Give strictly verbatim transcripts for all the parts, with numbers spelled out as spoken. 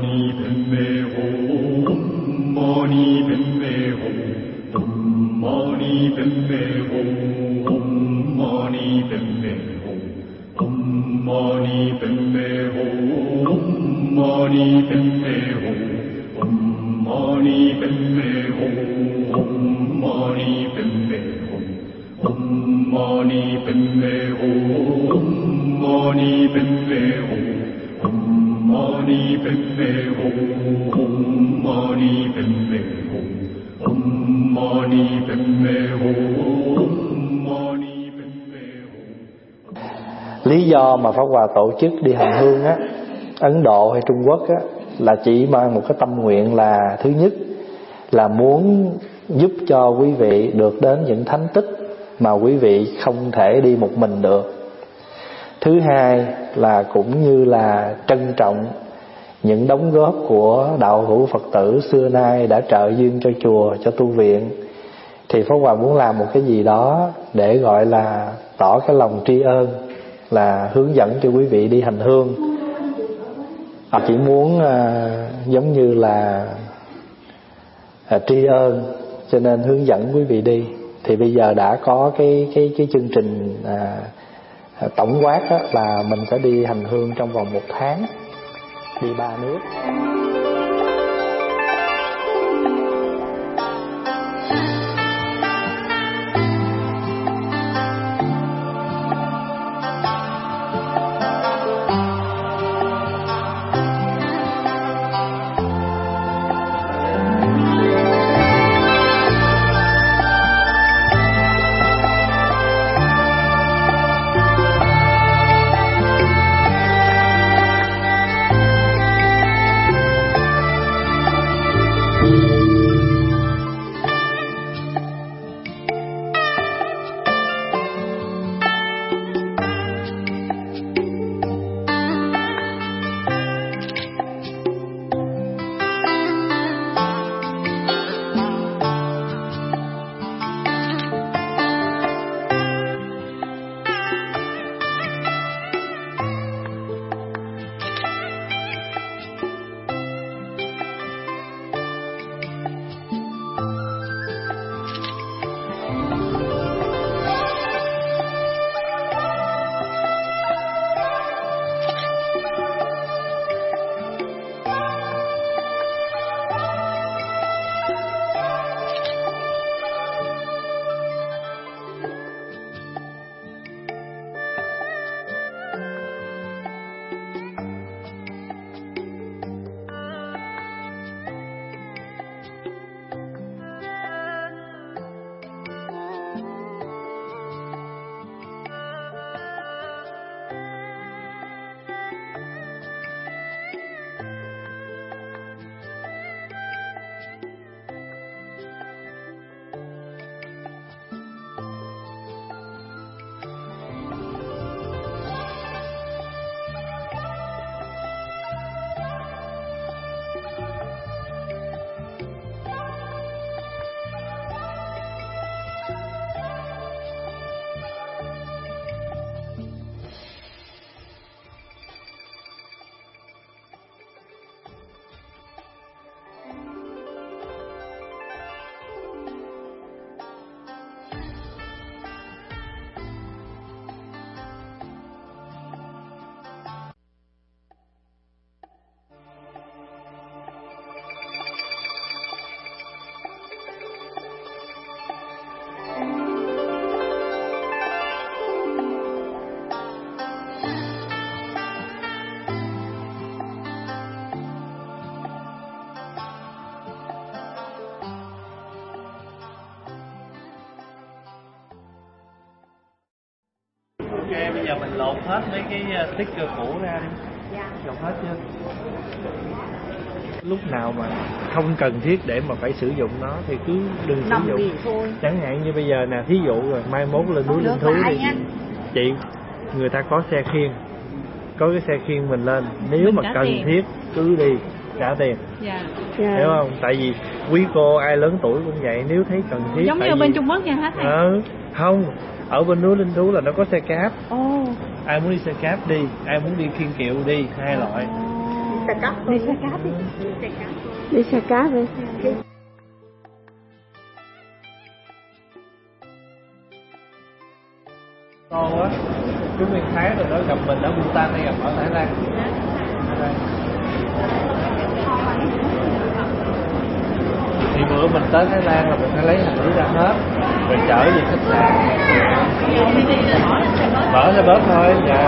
Lý do mà Pháp Hòa tổ chức đi hành hương á, Ấn Độ hay Trung Quốc á, là chỉ mang một cái tâm nguyện là thứ nhất là muốn giúp cho quý vị được đến những thánh tích mà quý vị không thể đi một mình được. Thứ hai là cũng như là trân trọng những đóng góp của đạo hữu Phật tử xưa nay đã trợ duyên cho chùa, cho tu viện. Thì Pháp Hòa muốn làm một cái gì đó để gọi là tỏ cái lòng tri ân, là hướng dẫn cho quý vị đi hành hương. À, chỉ muốn à, giống như là à, tri ân, cho nên hướng dẫn quý vị đi. Thì bây giờ đã có cái cái cái chương trình à, tổng quát đó, là mình sẽ đi hành hương trong vòng một tháng, đi ba nước. Ok, bây giờ mình lột hết mấy cái sticker cũ ra đi. Dạ. Lột hết chưa? Lúc nào mà không cần thiết để mà phải sử dụng nó thì cứ đừng sử nằm dụng. Thôi. Chẳng hạn như bây giờ nè, thí dụ rồi mai mốt lên núi lên thú đi. Chị, người ta có xe khiêng, có cái xe khiêng mình lên. Nếu mình mà cần tiền. Thiết cứ đi, trả tiền. Dạ. Yeah. Hiểu không? Tại vì quý cô ai lớn tuổi cũng vậy, nếu thấy cần thiết. Giống như ở vì... bên Trung Quốc nha hả thầy? Ờ, không. Ở bên núi linh thú là nó có xe cáp. Oh. Ai muốn đi xe cáp đi, ai muốn đi khiêng kiệu đi, hai loại. Oh. xe cáp đi. Đi xe cáp đi. Đi xe cáp đi. Con á, chú Nguyên Thái rồi đó gặp mình ở Bhutan hay gặp ở Thái Lan? Thì bữa mình tới Thái Lan là mình phải lấy hành lý ra hết, rồi chở về khách sạn. Mở ra bớt thôi, dạ.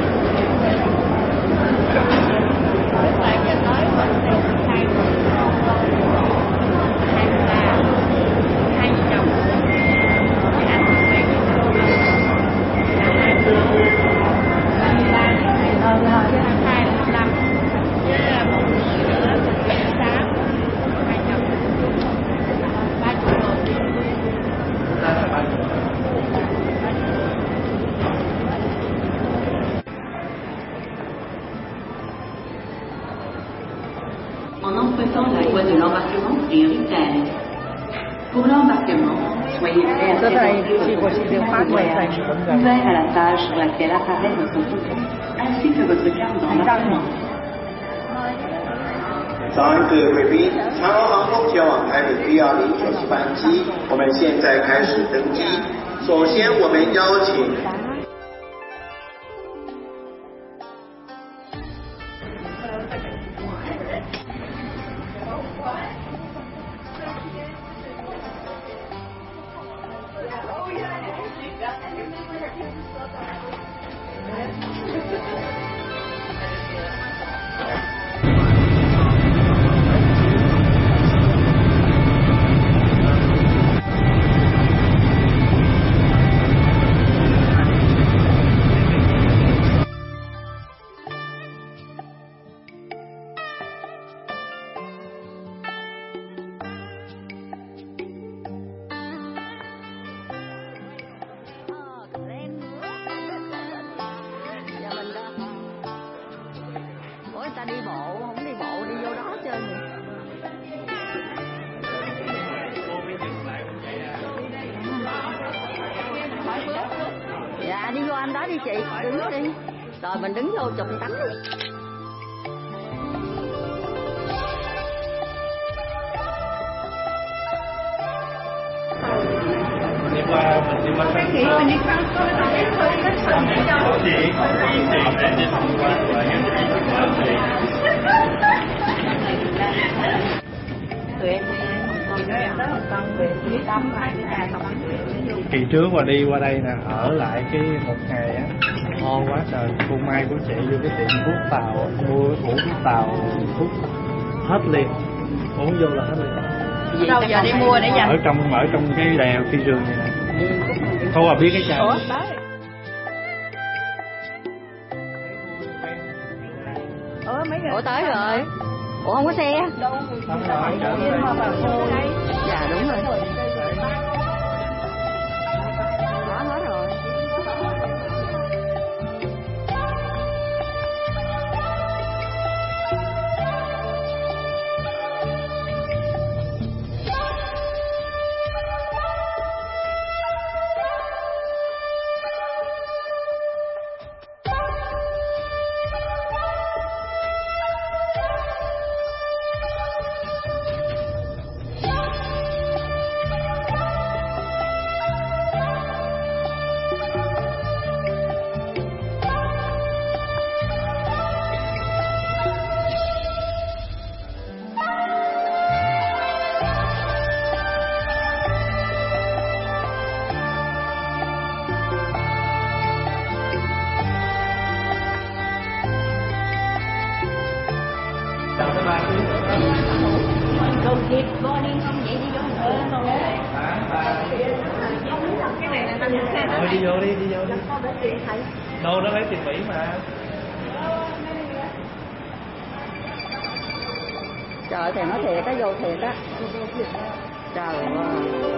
En empruntant la voie de l'embarquement prioritaire. Pour l'embarquement, soyez prêts à présenter votre document de voyage ouvert à la page sur laquelle apparaît votre photo, ainsi que votre carte d'embarquement. 早安，各位贵宾，长荣航空前往台北 B 二零九次班机，我们现在开始登机。首先，我们邀请。 Đi bộ, không đi bộ đi vô đó chơi gì. Dạ đi vô anh đó đi chị, đứng đi. Rồi mình đứng vô chụp tắm đi. Đi qua mình đi qua cái gì mình đi qua cái khách sạn để cho chị chị để đi tham quan và em đi qua chị. Tụi em kỳ trước mà đi qua đây nè, ở lại cái một ngày á, ngon quá trời. Cô Mai của chị vô cái tiệm thuốc tàu mua ủ thuốc tàu thuốc hết liền, uống vô là hết liền. Đâu giờ đi mua để dành ở trong ở trong cái đèo phi trường này nè. Không à biết cái chai. Ủa, Ủa, mấy người Ủa tới rồi. Ủa không có xe. Đâu rồi. Dạ đúng rồi. Có hết rồi. Đồ kịp vô đi không vậy đi vô. Cái này là năm xe đó. Thôi đi vô đi, đi vô đi. Đâu nó lấy tiền Mỹ mà. Trời thì nói thiệt á, vô thiệt á. Trời ơi.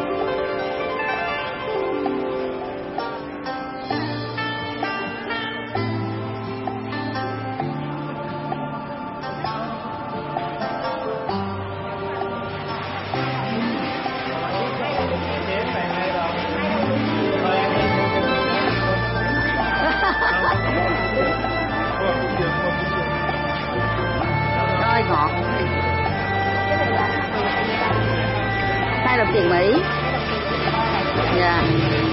tiền Mỹ. Dạ.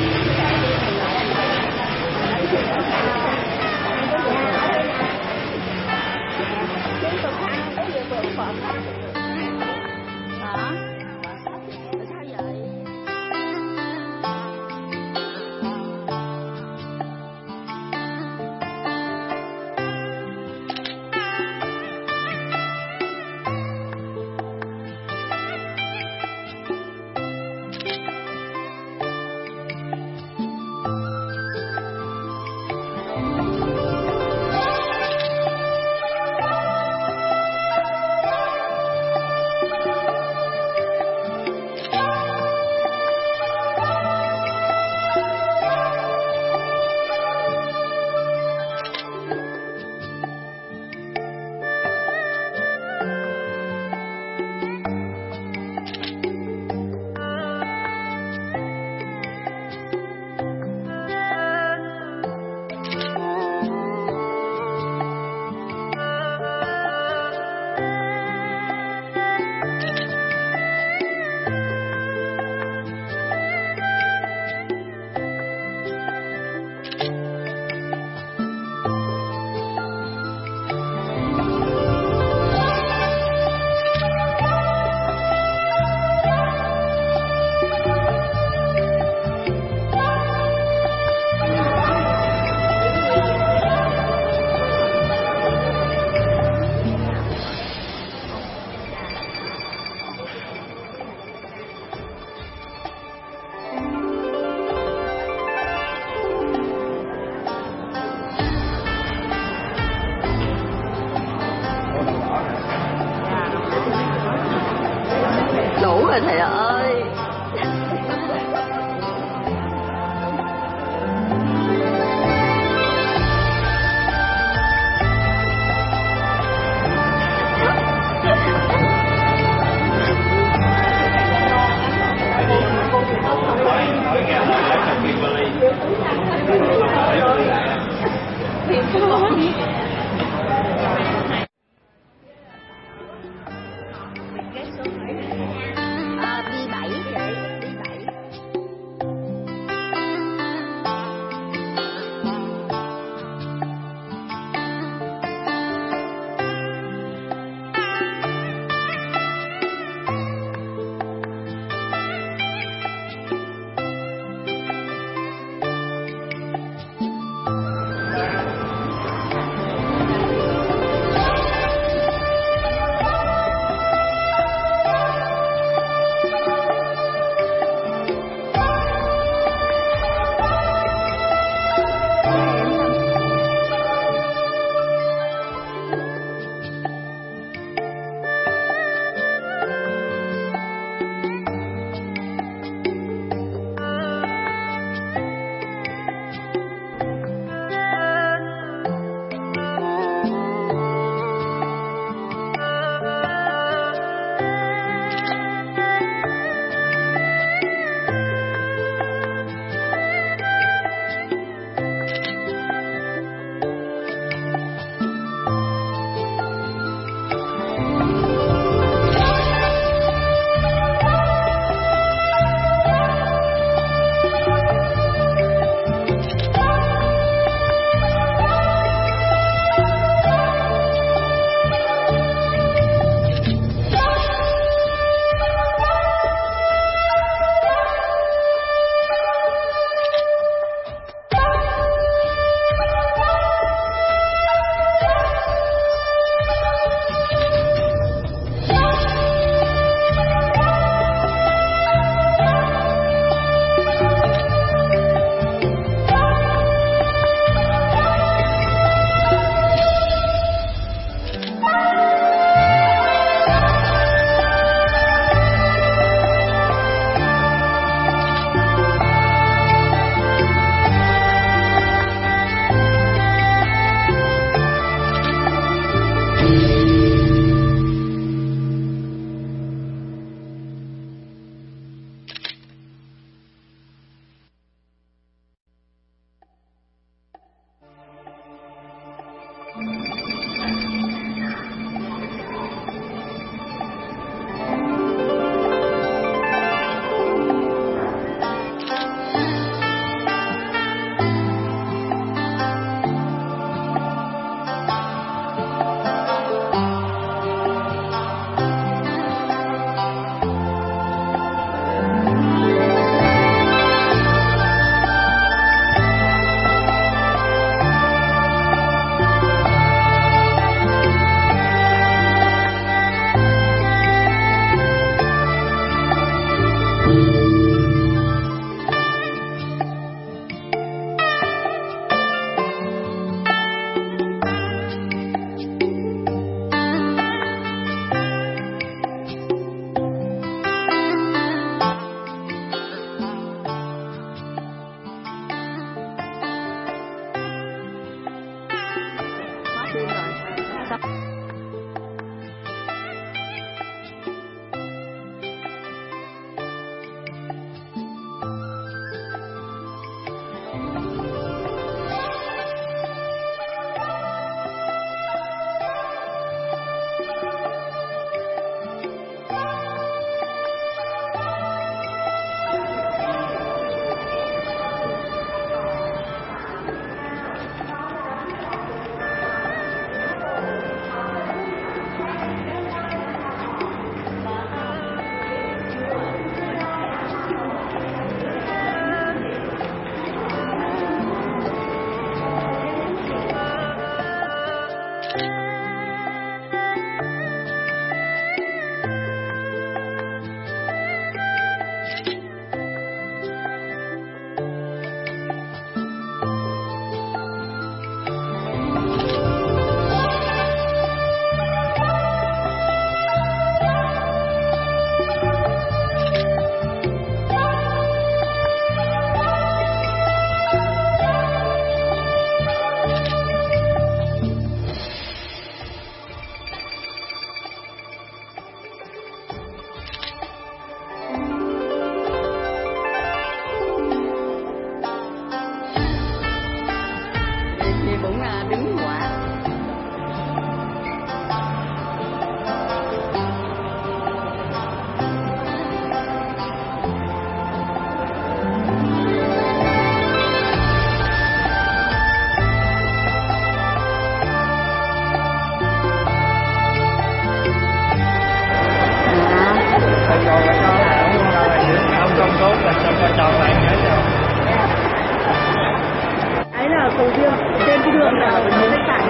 Đủ rồi thầy ơi.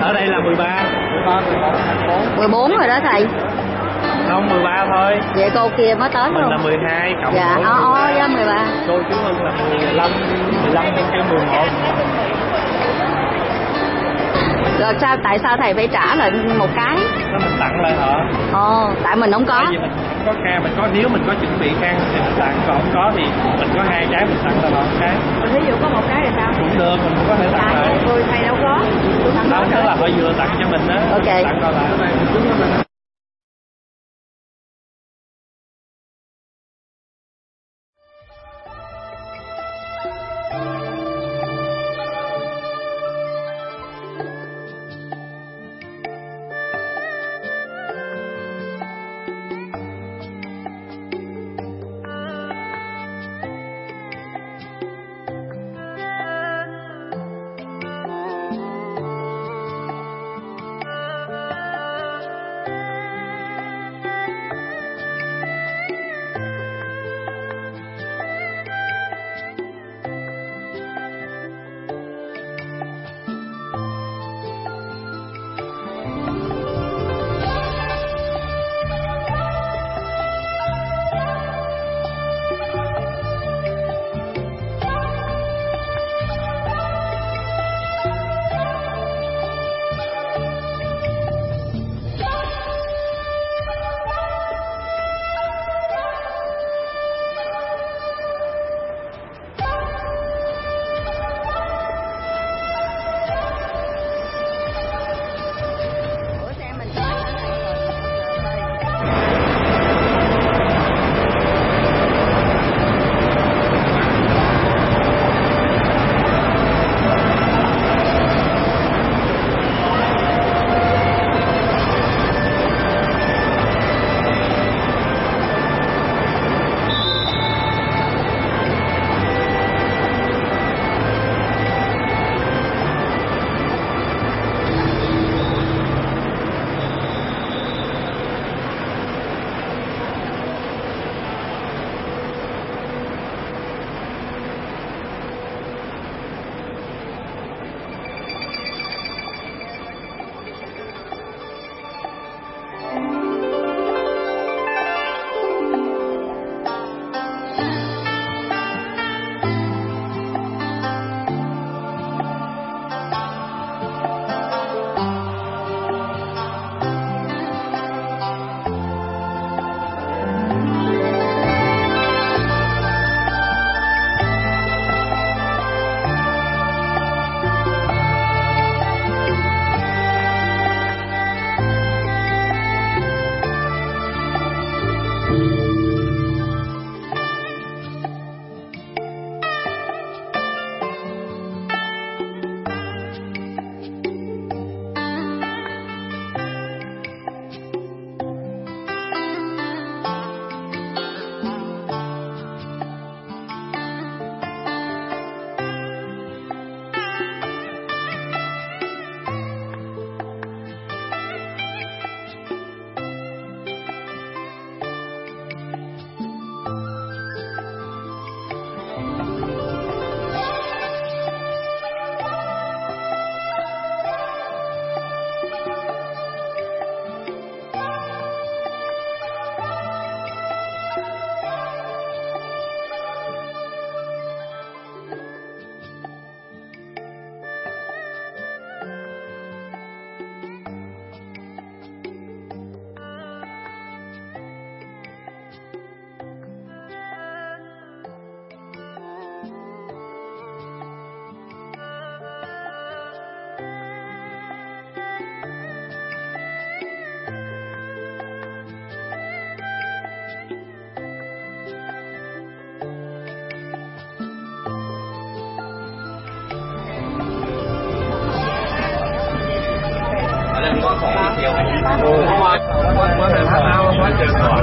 Ở đây là mười ba, mười ba, mười bốn, mười bốn. mười bốn rồi đó thầy. Không, mười ba thôi. Vậy cô kia mới tới mình luôn. Mình là mười hai cộng dạ, bốn. Dạ, ó ó với mười ba. Cô chú Hưng là mười lăm, mười lăm cái mười một. Rồi sao, tại sao thầy phải trả lại một cái? Nó mình tặng lại họ. Ồ, tại mình không có. Tại vì mình không có ca, mình có, nếu mình có chuẩn bị khăn thì mình tặng, còn không có thì mình có hai cái mình tặng lại một cái. Ví dụ có một cái thì sao? Cũng được, mình cũng có thể tặng lại. Tôi thầy đâu có. Tôi tặng đó, tức là họ vừa tặng cho mình đó. Ok. Tặng lại lại. có khổ nhiều anh có thể phát ao quá trời khổ.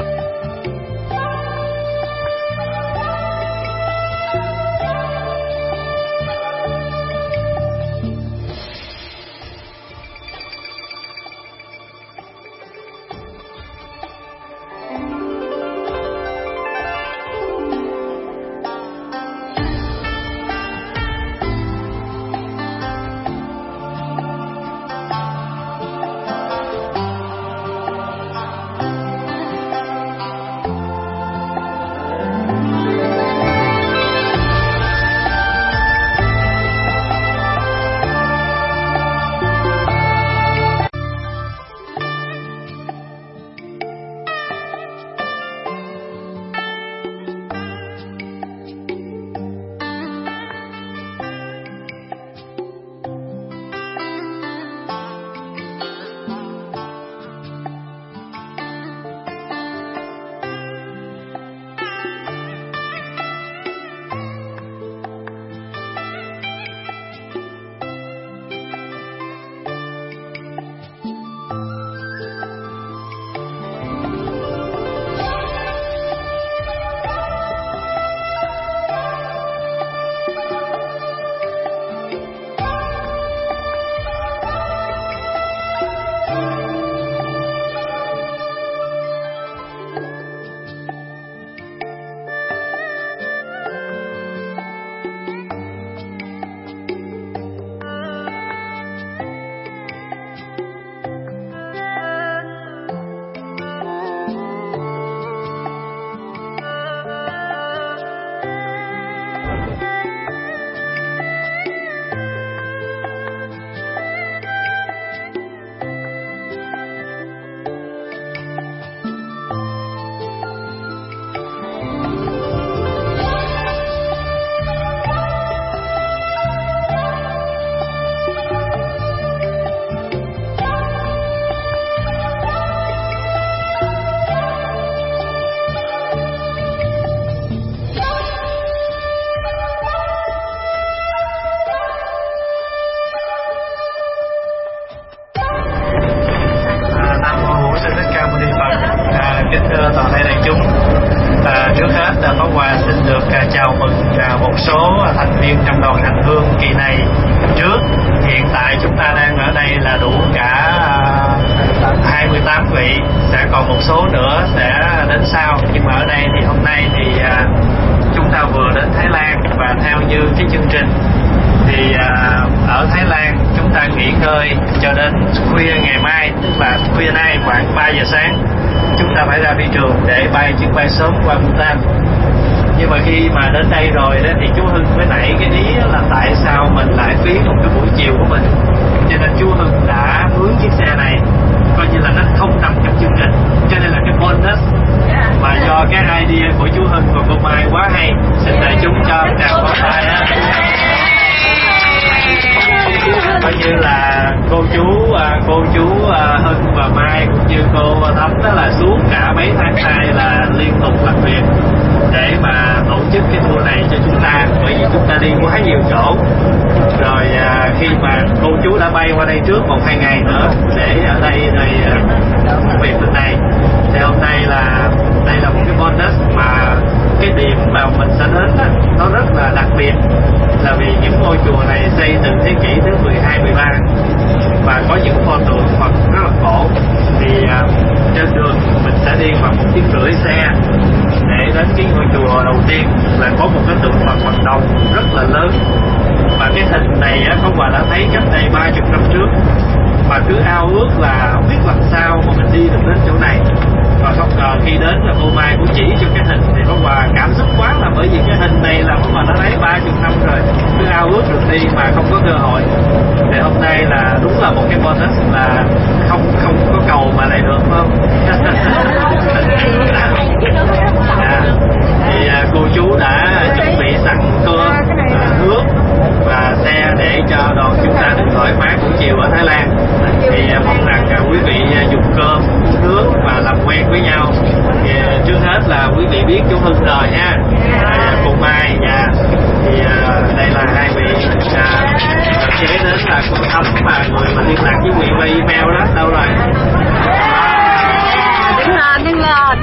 chào mừng một số thành viên trong đoàn hành hương kỳ này trước. Hiện tại chúng ta đang ở đây là đủ cả hai mươi tám vị, sẽ còn một số nữa sẽ đến sau. Nhưng mà ở đây thì hôm nay thì chúng ta vừa đến Thái Lan, và theo như cái chương trình thì ở Thái Lan chúng ta nghỉ ngơi cho đến khuya ngày mai, tức là khuya nay khoảng ba giờ sáng chúng ta phải ra phi trường để bay chuyến bay sớm qua Bhutan. Nhưng mà khi mà đến đây rồi đó thì chú Hưng mới nảy cái ý là tại sao mình lại phí một cái buổi chiều của mình, cho nên chú Hưng đã mướn chiếc xe này, coi như là nó không nằm trong chương trình, cho nên là cái bonus mà do cái idea của chú Hưng và cô Mai quá hay. Xin đại chúng cho chào pháo tay á, coi như là cô chú cô chú Hưng và Mai cũng như cô Thắm đó là suốt cả mấy tháng nay là liên tục làm việc để mà tổ chức cái tour này cho chúng ta, bởi vì chúng ta đi quá nhiều chỗ rồi. À, khi mà cô chú đã bay qua đây trước một hai ngày nữa để ở đây rồi công việc bên này, thì hôm nay là đây là một cái bonus mà cái điểm mà mình sẽ đến đó, nó rất là đặc biệt, là vì những ngôi chùa này xây từ thế kỷ thứ mười hai, mười ba và có những pho tượng Phật rất là cổ. Thì à, trên đường mình sẽ đi khoảng một tiếng rưỡi xe để đến cái ngôi chùa đầu tiên, là có một cái tượng Phật bằng đồng rất là lớn, và cái hình này á có quà đã thấy cách đây ba chục năm trước, mà cứ ao ước là không biết làm sao mà mình đi được đến chỗ này. Và không ngờ khi đến là cô Mai cũng chỉ cho cái hình thì có quà cảm xúc quá, là bởi vì cái hình này là có quà đã thấy ba chục năm rồi, cứ ao ước được đi mà không có cơ hội. Thì hôm nay là đúng là một cái bonus là không không có cầu mà lại được, không? À, thì à, cô chú đã chuẩn bị sẵn cơm, à, nước và xe để cho đoàn chúng ta được thoải mái buổi chiều ở Thái Lan. Thì à, mong rằng à, quý vị à, dùng cơm, uống nước và làm quen với nhau. Thì à, trước hết là quý vị biết chú Hưng rồi nha, à, cô Mai nha. Thì à, đây là hai vị à, kế đến là cô Thắm, và người mà liên lạc với quý vị email đó đâu rồi? Đứng lên, đứng lên.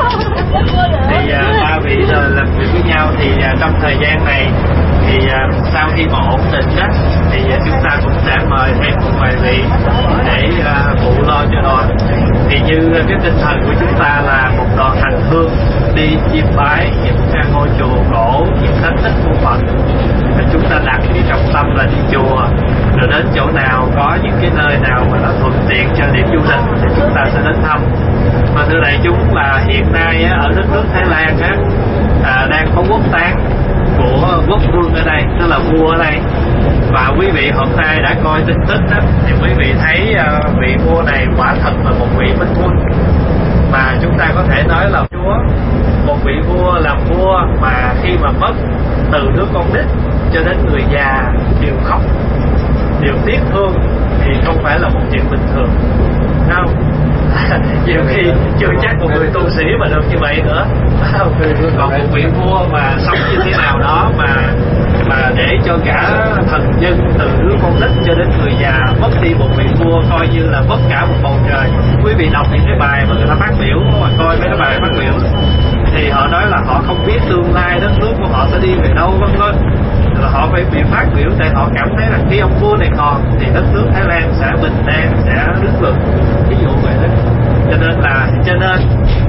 Thì à, ba vị rồi làm việc với nhau. Thì à, trong thời gian này thì à, sau khi mà ổn định đó thì à, chúng ta cũng sẽ mời thêm một vài vị để à, phụ lo cho đoàn. Thì như cái tinh thần của chúng ta là một đoàn hành hương đi chiêm bái những ngôi chùa cổ, những thánh tích của Phật. Chúng ta đặt cái trọng tâm là đi chùa, rồi đến chỗ nào có những cái nơi nào mà nó thuận tiện cho điểm du lịch thì chúng ta sẽ đến thăm. Và thưa đại chúng là hiện nay á, ở đất nước Thái Lan á, à, đang có quốc táng của quốc vương ở đây, tức là vua ở đây. Và quý vị hôm nay đã coi tin tức đó, thì quý vị thấy uh, vị vua này quả thật là một vị minh quân, mà chúng ta có thể nói là chúa. Một vị vua làm vua mà khi mà mất từ đứa con nít cho đến người già đều khóc, đều tiếc thương, thì không phải là một chuyện bình thường, không? Nhiều khi chưa chắc một người tu sĩ mà được như vậy nữa. Còn một vị vua mà sống như thế nào đó mà mà để cho cả thần dân từ đứa con nít cho đến người già mất đi một vị vua, coi như là mất cả một bầu trời. Quý vị đọc những cái bài mà người ta phát biểu, mà coi mấy cái bài phát biểu thì họ nói là họ không biết tương lai đất nước của họ sẽ đi về đâu, vân vân. Là họ phải bị phát biểu tại họ cảm thấy rằng khi ông vua này còn thì đất nước Thái Lan sẽ bình an, sẽ đứng vững, ví dụ vậy đó. Cho nên là cho nên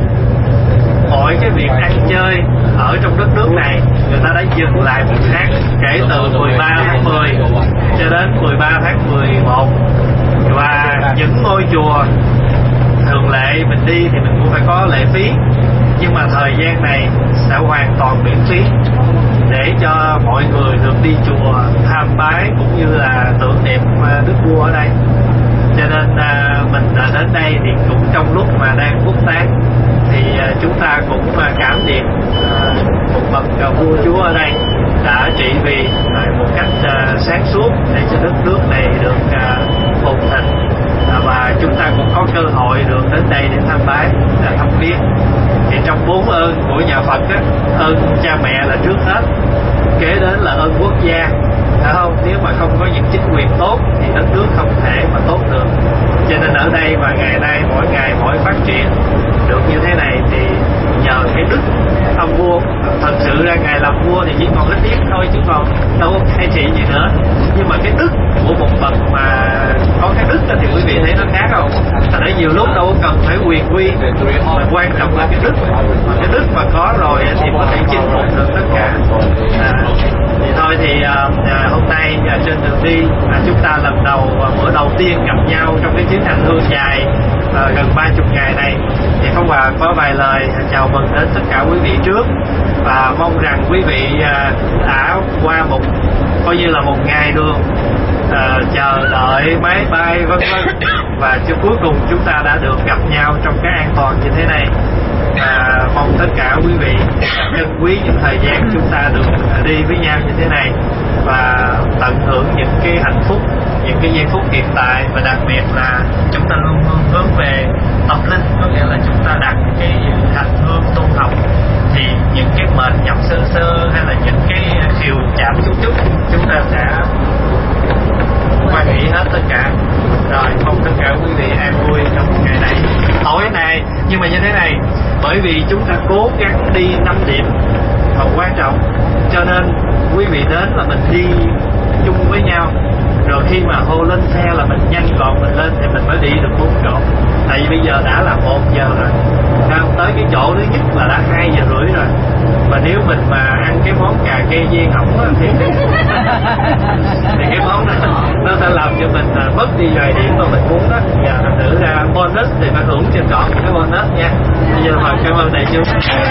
mọi cái việc ăn chơi ở trong đất nước này người ta đã dừng lại một tháng, kể từ mười ba tháng mười cho đến mười ba tháng mười một. Và những ngôi chùa thường lệ mình đi thì mình cũng phải có lệ phí, nhưng mà thời gian này sẽ hoàn toàn miễn phí để cho mọi người được đi chùa tham bái cũng như là tưởng niệm đức vua ở đây. Cho nên à, mình à, đến đây thì cũng trong lúc mà đang quốc táng thì à, chúng ta cũng à, cảm niệm à, một bậc à, vua chúa ở đây đã trị vì à, một cách à, sáng suốt để cho đất nước này được à, phồn thịnh, à, và chúng ta cũng có cơ hội được đến đây để tham bái, để thăm viếng. Thì trong bốn ơn của nhà Phật á, ơn cha mẹ là trước hết, kế đến là ơn quốc gia. Phải không? Nếu mà không có những chính quyền tốt thì đất nước không thể mà tốt được. Cho nên ở đây mà ngày nay mỗi ngày mỗi phát triển được như thế này thì nhờ cái đức ông vua. Thật sự ra ngài làm còn đâu hay thị gì nữa. Nhưng mà cái đức của một bậc mà có cái đức thì quý vị thấy nó khác không? Tại đấy nhiều lúc đâu có cần phải quyền quy, mà quan trọng là cái đức. Mà cái đức mà có rồi thì có thể chinh phục được tất cả. À, thì thôi thì à, à, hôm nay à, trên đường đi à, chúng ta lần đầu à, bữa đầu tiên gặp nhau trong cái chuyến hành hương dài à, gần ba chục ngày này, thì Pháp Hòa có vài lời chào mừng đến tất cả quý vị trước, và mong rằng quý vị à, đã qua một coi như là một ngày đường à, chờ đợi máy bay vân vân, và cho cuối cùng chúng ta đã được gặp nhau trong cái an toàn như thế này. À, mong tất cả quý vị trân quý những thời gian chúng ta được đi với nhau như thế này, và tận hưởng những cái hạnh phúc, những cái giây phút hiện tại, và đặc biệt là chúng ta luôn luôn hướng về tâm linh, có nghĩa là chúng ta đặt cái hành hương tu học, thì những cái mệt nhọc sơ sơ hay là những cái khiều chạm chút chút chúng ta sẽ quan nghĩ hết tất cả. Rồi mong tất cả quý vị an vui trong một ngày này tối nay. Nhưng mà như thế này, bởi vì chúng ta cố gắng đi năm điểm và quan trọng, cho nên quý vị đến là mình đi chung với nhau, rồi khi mà hô lên xe là mình nhanh gọn mình lên thì mình mới đi được bốn chỗ. Tại vì bây giờ đã là một giờ rồi, đang tới cái chỗ thứ nhất là đã hai giờ rưỡi rồi, mà nếu mình mà ăn cái món cà kê viên hỏng á, thì, thì cái món đó nó sẽ làm cho mình mất đi vài điểm mà mình muốn đó. Giờ thành thử ra bonus thì phải hưởng trên trọn cái bonus nha. Bây giờ mời cảm ơn đại chúng.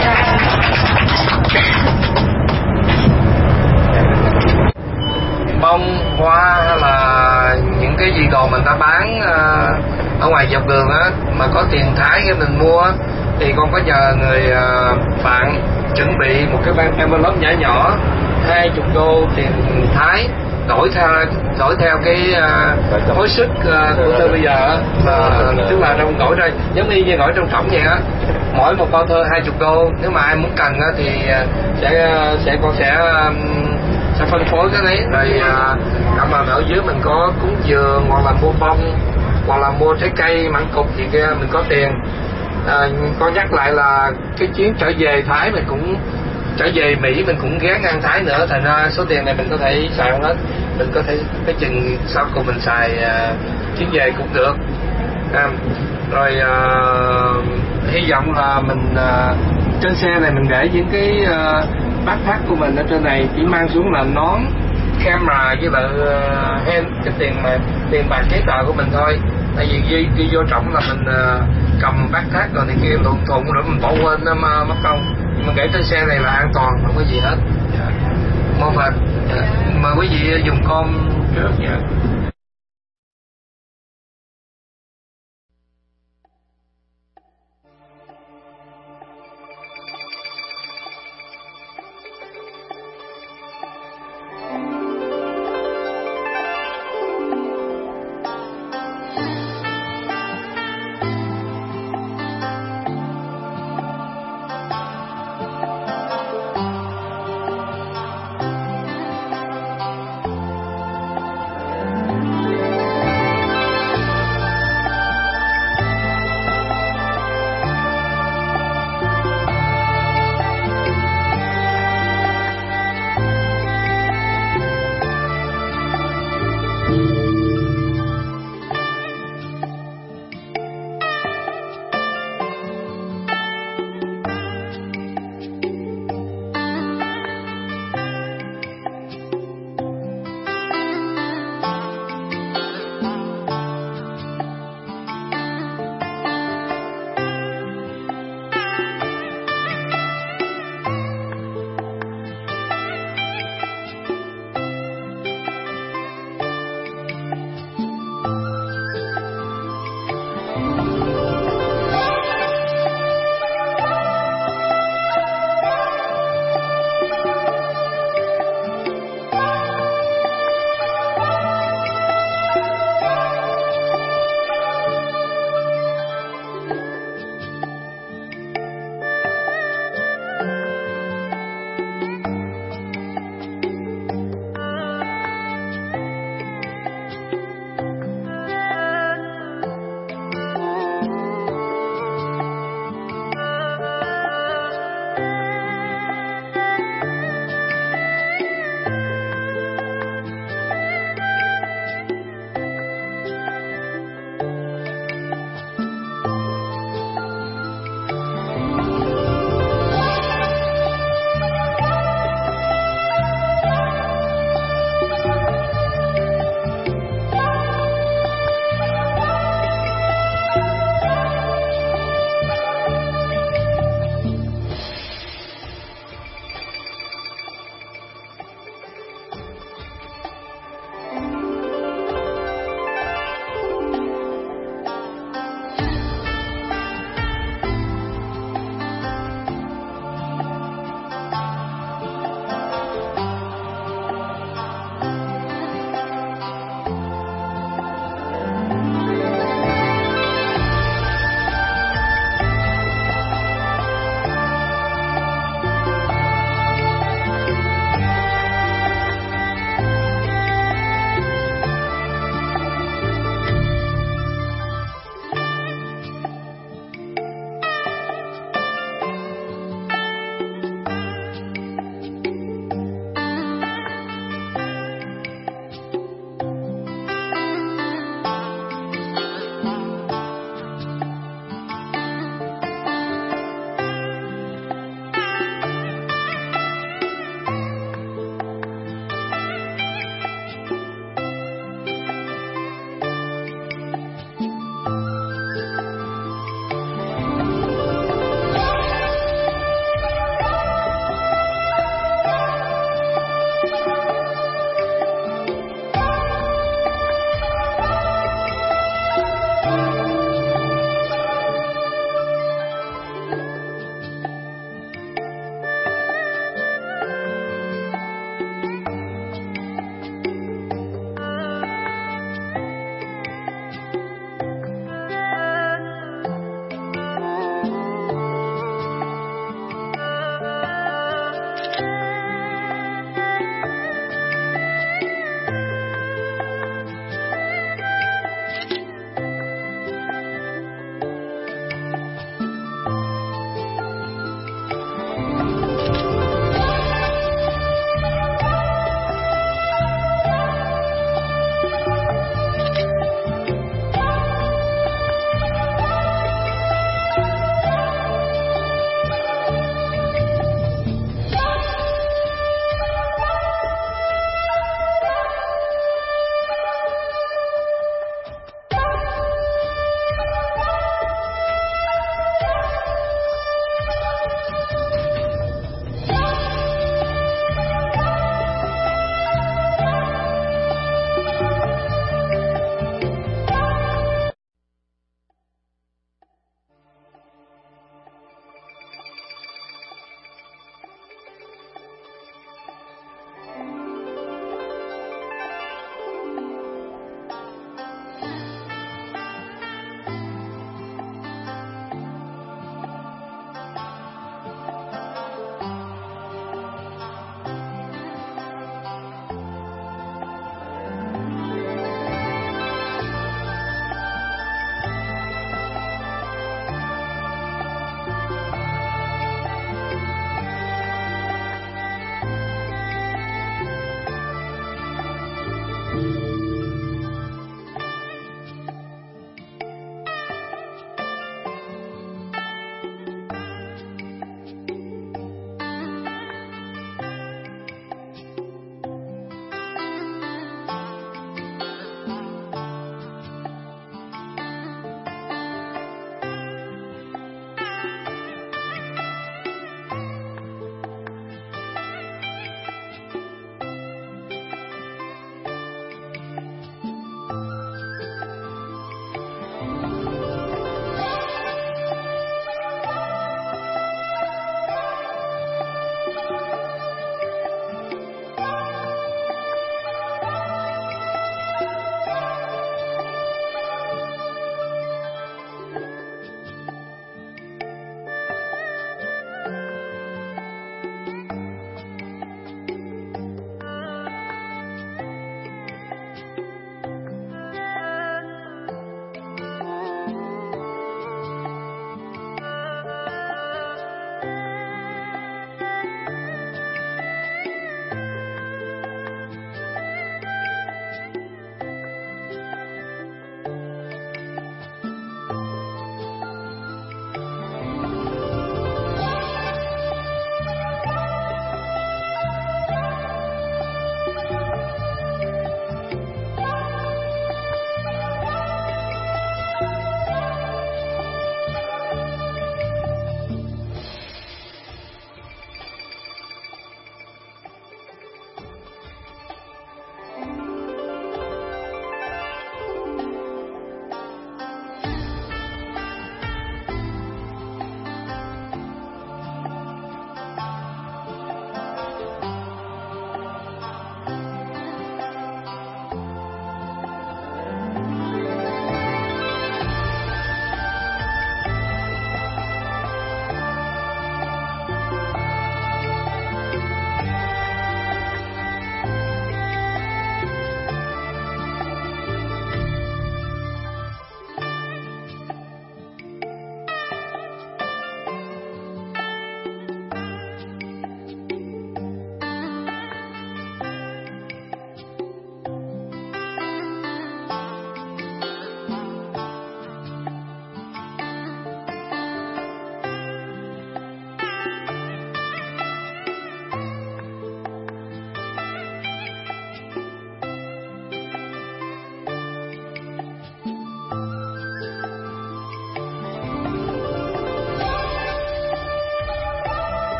Bông hoa hay là những cái gì đồ mình ta bán uh, ở ngoài dọc đường á, mà có tiền Thái khi mình mua á, thì con có nhờ người uh, bạn chuẩn bị một cái băng envelope nhỏ nhỏ hai chục đô tiền Thái, đổi theo đổi theo cái uh, hối sức uh, của tôi bây giờ, uh, tức là trong đổi đây giống như như đổi trong trỏng vậy á, mỗi một bao thơ hai chục đô. Nếu mà ai muốn cần á, thì uh, sẽ sẽ con sẽ um, sẽ phân phối cái đấy. Rồi à, cảm ơn ở dưới mình có cúng dường, hoặc là mua bông, hoặc là mua trái cây mãng cục gì kia mình có tiền. À, con nhắc lại là cái chuyến trở về Thái mình cũng trở về Mỹ mình cũng ghé ngang Thái nữa, thành ra số tiền này mình có thể xài không hết, mình có thể cái chừng sau cùng mình xài à, chuyến về cũng được. À, rồi à, hy vọng là mình à, trên xe này mình để những cái à, backpack của mình ở trên này, chỉ mang xuống là nón, camera với lại uh, hand, cái tiền mà tiền bạc giấy tờ của mình thôi. Tại vì đi, đi vô trọng là mình uh, cầm backpack rồi thì kia thùng thùng rồi mình bỏ quên nó mà mất công. Nhưng mà để trên xe này là an toàn, không có gì hết. Yeah. Mong Phật. Yeah. Mời quý vị dùng con trước. Yeah.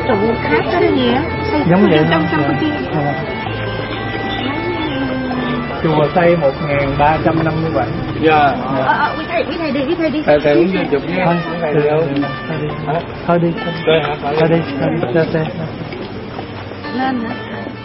trụ khác đó gì á, giống vậy trong Campuchia. Chùa xây một nghìn ba trăm năm mươi bảy. Dạ. Ờ ờ quý thầy, quý thầy đi, quý thầy đi. Thầy thầy uống vô chụp nha. Thôi đi, thôi đi, thôi đi, thôi đi, lên hả?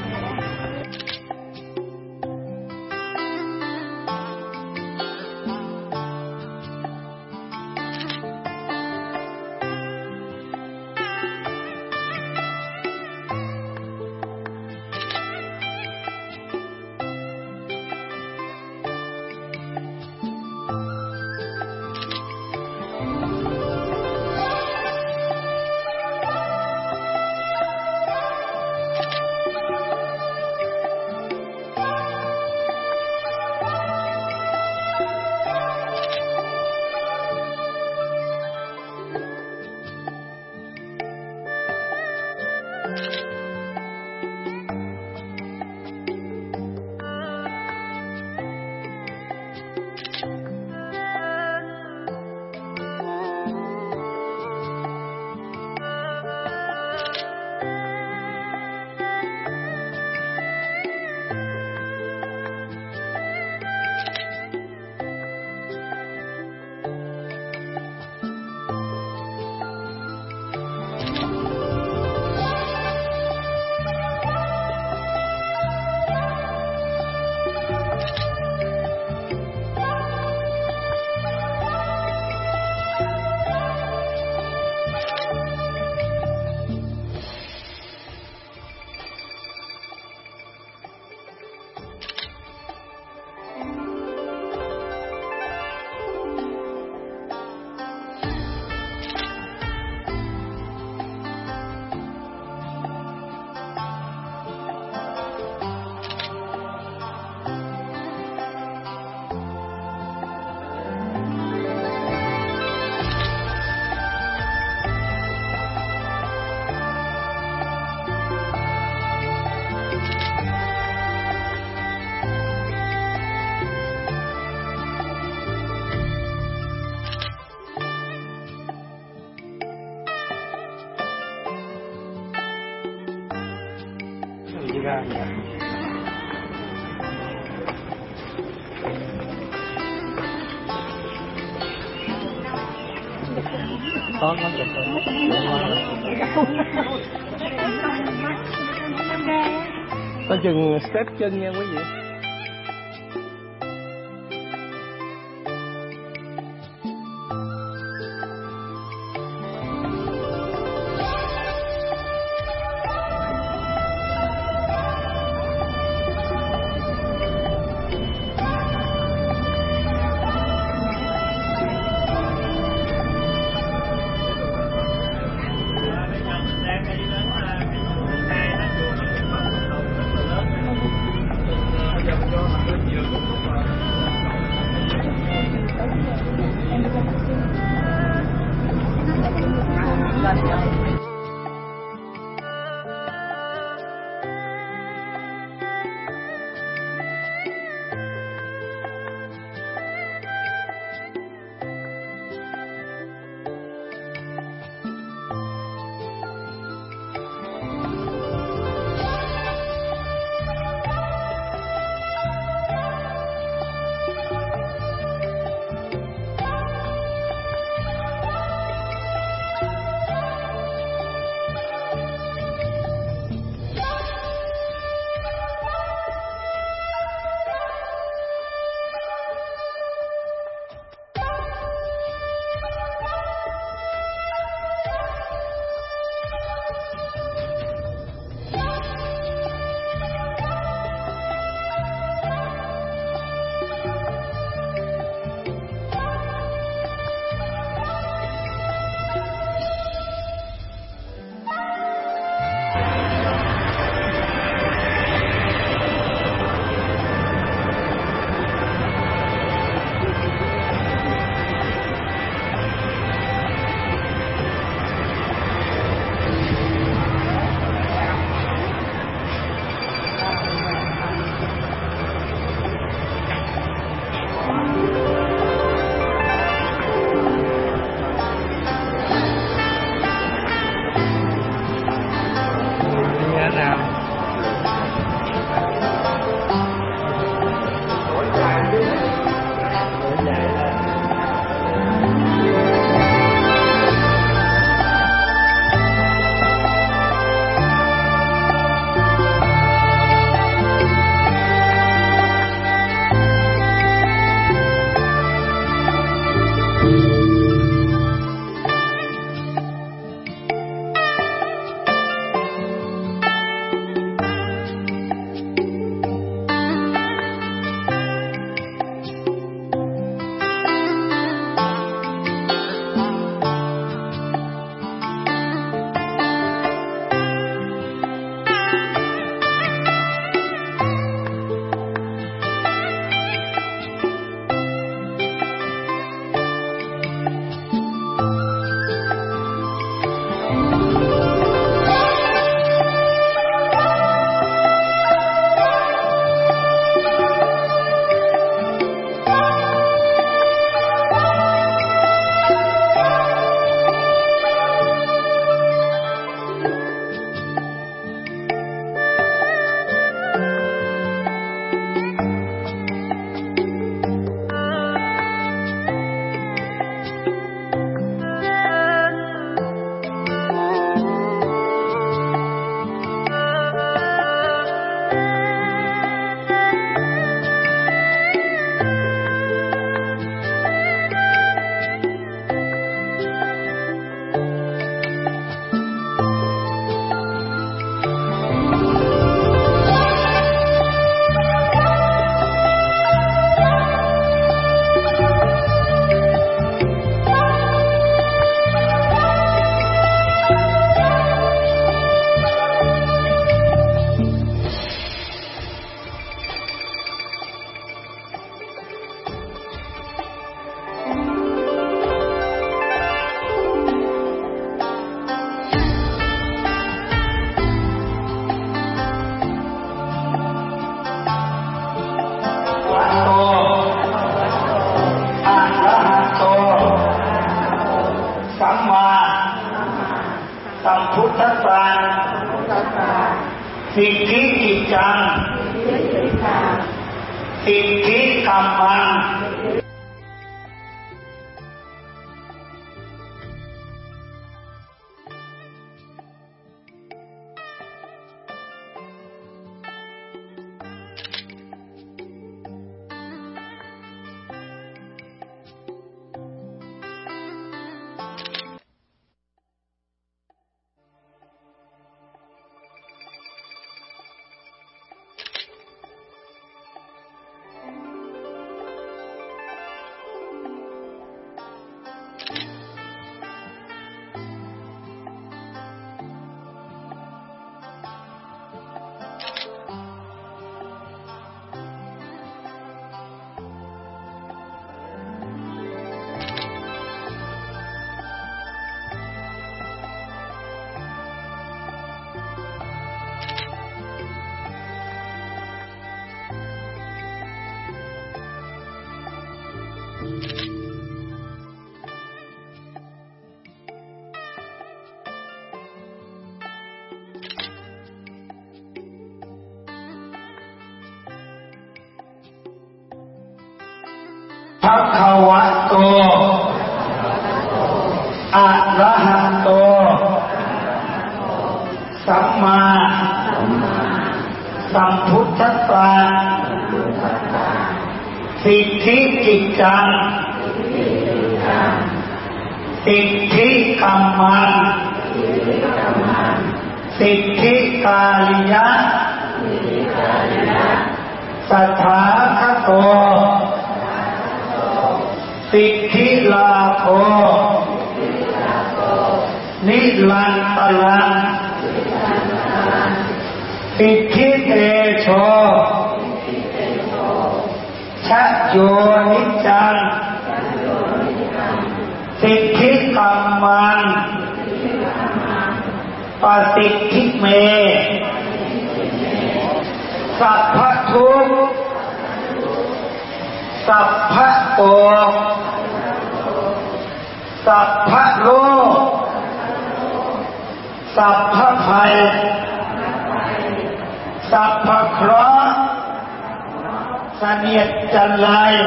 ra. Có có chụp có chừng step chân nha quý vị. สะสิทธิกิจจังสิทธิกัมมังภะคะวะโตอะระหะโตสัมมาสัมพุทธัสสะสิทธิกิจจังสิทธิกัมมังสิทธิกาลิยะสัทธาคโตสิทธิลาโภนิรันตรังสิทธิเตโชชะโยนิจังสิทธิกัมมังปสิทธิเมสัพพทุกข์สัพพะโตสัพพะโลกสัพพะภัยสัพพะเคราะห์เสนียดจันไร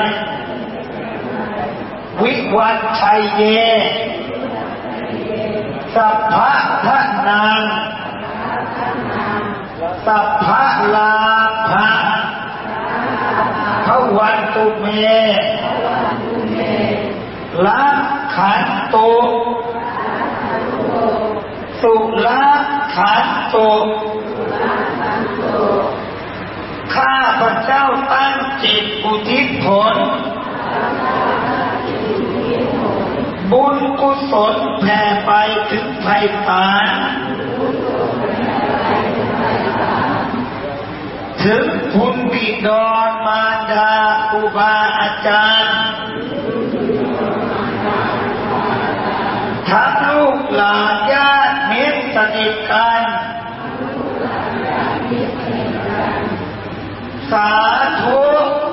วิวัชชัยเยสัพพะทะนังสัพพะลาภะภวันตุเมละขันตุสุละขันตุข้าพเจ้าตั้งจิตอุทิศผลบุญกุศลแผ่ไปถึงไพศาลถึงคุณบิดามารดาครูบาอาจารย์ทั้งลูกหลานญาติมิตรสนิทกันสาธุ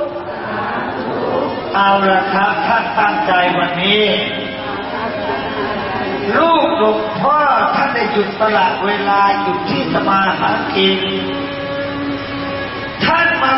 เอาละครับท่านตั้งใจวันนี้ลูกหลวงพ่อท่านได้หยุดสละเวลาอยู่ที่สมาหากินท่านมา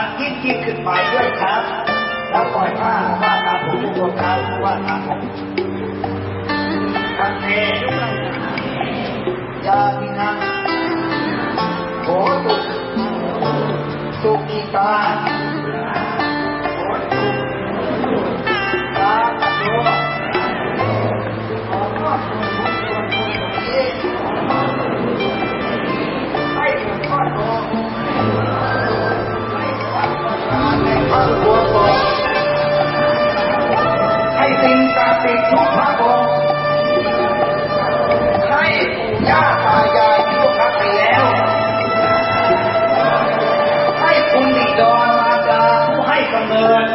านยิ่งยิ่งขึ้นไปด้วยครับแล้วปล่อยผ้าว่าตามผมทุกคนครับว่าตามผมทันเทยาตินังโหตุสุกิตาโหตุตาตะโยขอมอบส่วนบุญส่วนบุญนี้ให้หลวงพ่อโตให้ความประสานในพระบัวบกให้สิ่งศักดิ์สิทธิ์ทุกพระองค์ให้ปู่ย่าตายายที่ล่วงลับไปแล้วให้คุณบิดามารดาผู้ให้กำเนิด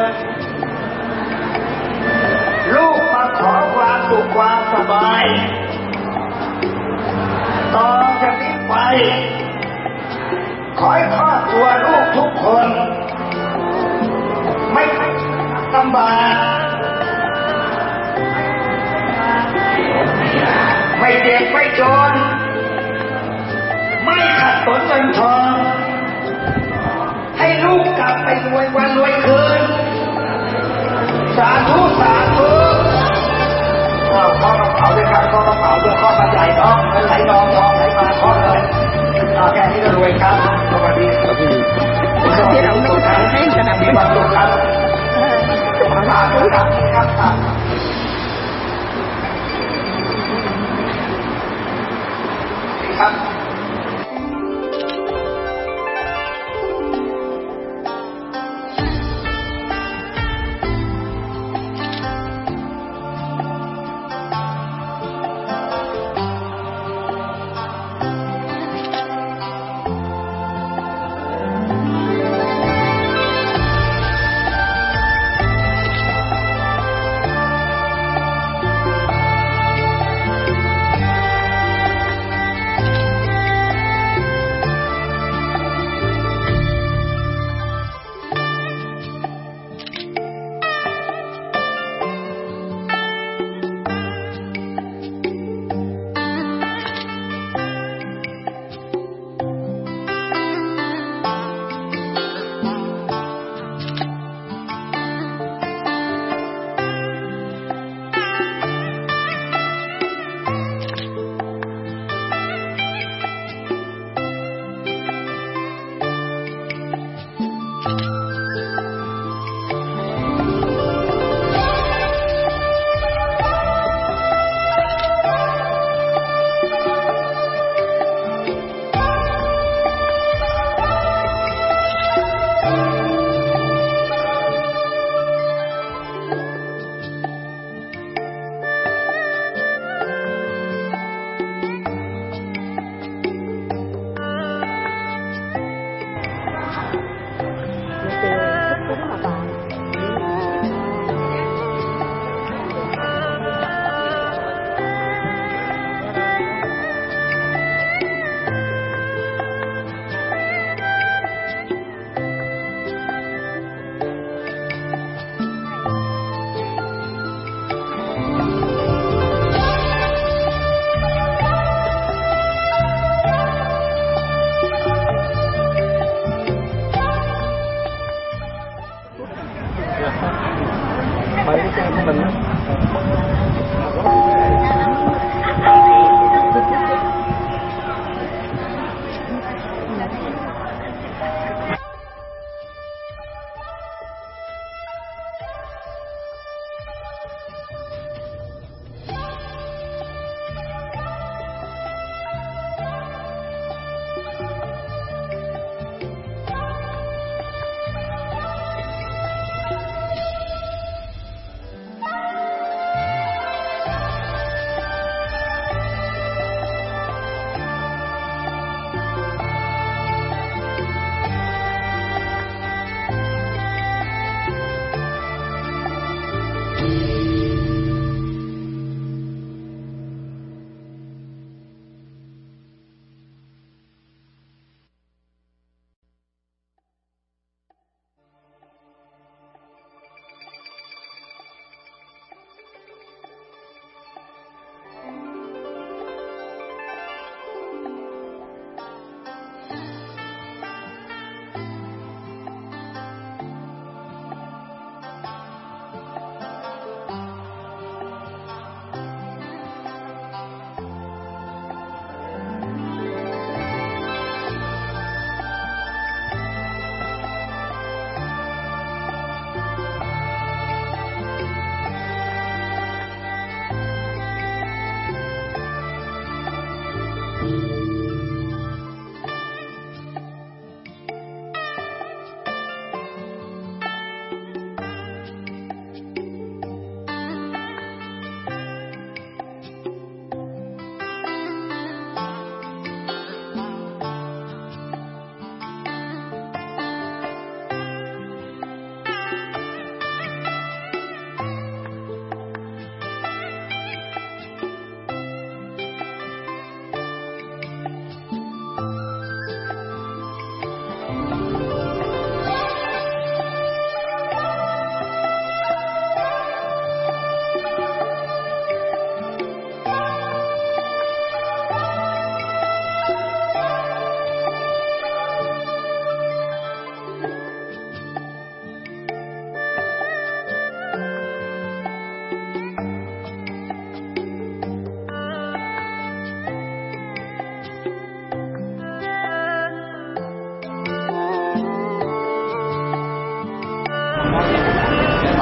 ลูกมาขอความสุขความสบายต่อจากนี้ไปขอให้ครอบครัวลูกทุกคนไม่ลำบากไม่เจ็บไม่จนไม่ขัดสนเงินทองให้ลูกกลับไปรวยวันรวยคืนสาธุสาธุข้อกระเป๋าด้วยครับข้อกระเป๋าด้วยข้อมาใหญ่เนาะมันไหลนองทองไหลมาข้อเลยแค่นี้ก็รวยครับสวัสดีครับพี่สวัสดีทุกคนครับมีความสุขครับสาธุครับครับครับ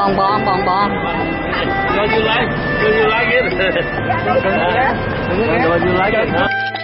Bòn bòn bòn bòn. Do you like? Do you like it? Do you like it?